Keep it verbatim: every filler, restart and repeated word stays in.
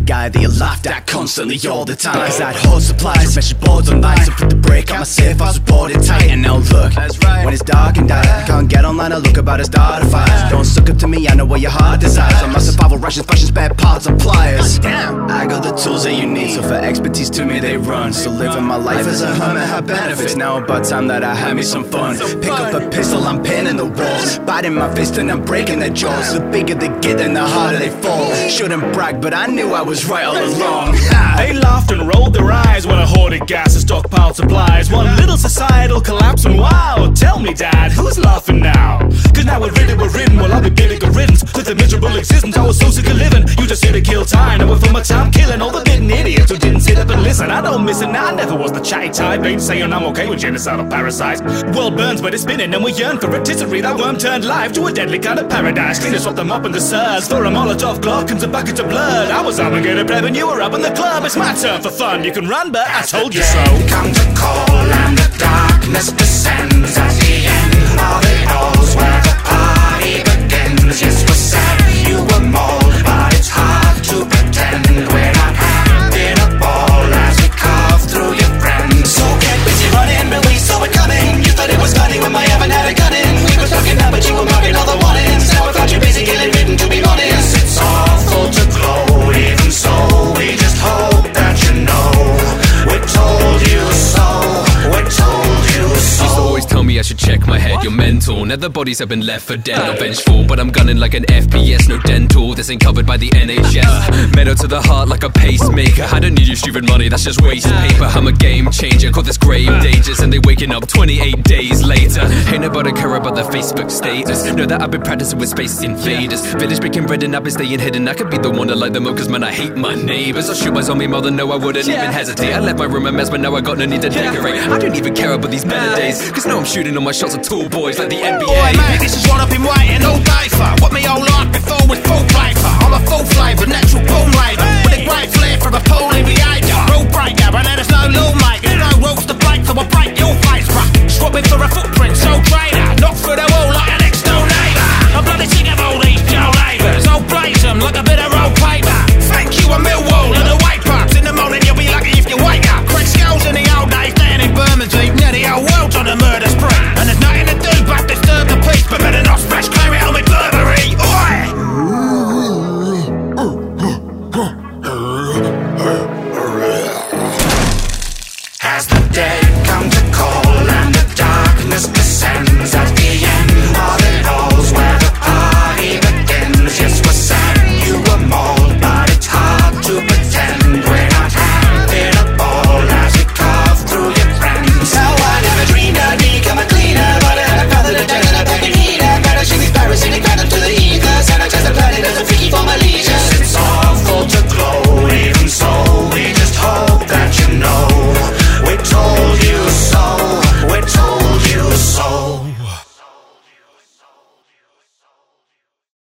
guy that you laughed at constantly all the time. Cause I'd hold supplies, measure boards on nights, and put the break out my safe, I was boarded tight. And now look, when it's dark and dark, you can't get online or look about a start a fire. Don't suck up to me, I know what your heart desires. On my survival rations, fashion, spare parts and pliers. Damn, I got the tools that you need, so for expertise to me they run. So living my life as a hermit had benefits. Now about time that I had me some fun. Pick up a pistol, I'm pinning the walls, biting my fist and I'm breaking their jaws. The bigger they get, then the harder they fall. Shouldn't brag, but I knew I was right all along. They laughed and rolled their eyes when I hoarded gas and stockpiled supplies. One little societal collapse and wow. Tell me, Dad, who's laughing now? Cause now we're rid, we're ridden, well I'll be getting a riddance with a miserable existence. I was so sick of living, you just here to kill time. Now we're for my time killing all the bitten idiots who didn't sit up and listen. I don't miss it now, I never was the chatty type. Ain't saying I'm okay with genocidal parasites. World burns but it's spinning and we yearn for rotisserie. That worm turned life to a deadly kind of paradise. Clean us off them up in the surge, throw a Molotov Glock and a bucket of blood. I was obligated pleb and you were up in the club. It's my turn for fun, you can run but I told you so. Comes a call and the darkness descends at the end of it all's where the party begins. Yes, we're sad you were mauled, but it's hard to pretend we're not having a ball as we carve through your friends. So get busy running, but we saw it coming. You thought it was funny when my haven't had a gun in. We were talking now, but you were marking all the warnings. Now we've got you busy killing written to be honest. It's awful to glow, even so we just hope that you know we told you so. We told you so. Used to always tell me I should check my head, you're mental. Now the bodies have been left for dead, not vengeful, but I'm gunning like an F P S, no dental. This ain't covered by the N H S. Metal to the heart like a pacemaker. I don't need your stupid money, that's just waste paper. I'm a game changer, call this grave dangers, and they waking up twenty-eight days later. Ain't nobody care about the Facebook status. Know that I've been practicing with space invaders. Village breaking bread and I've been staying hidden. I could be the one to light them up, cause man I hate my neighbors. I shoot my zombie mother, no I wouldn't even hesitate. I left my room a mess, but now I got no need to decorate. I don't even care about these better days, cause now I'm shooting all my shots at tall boys like the N B A. Boy, mate, this is what I've been waiting all day for. What me whole life before was full flavour. I'm a full flavour, natural born labour, with a great flair from a poorly behaviour. Rule breaker, and there's no law maker. There's no rules to break, so I break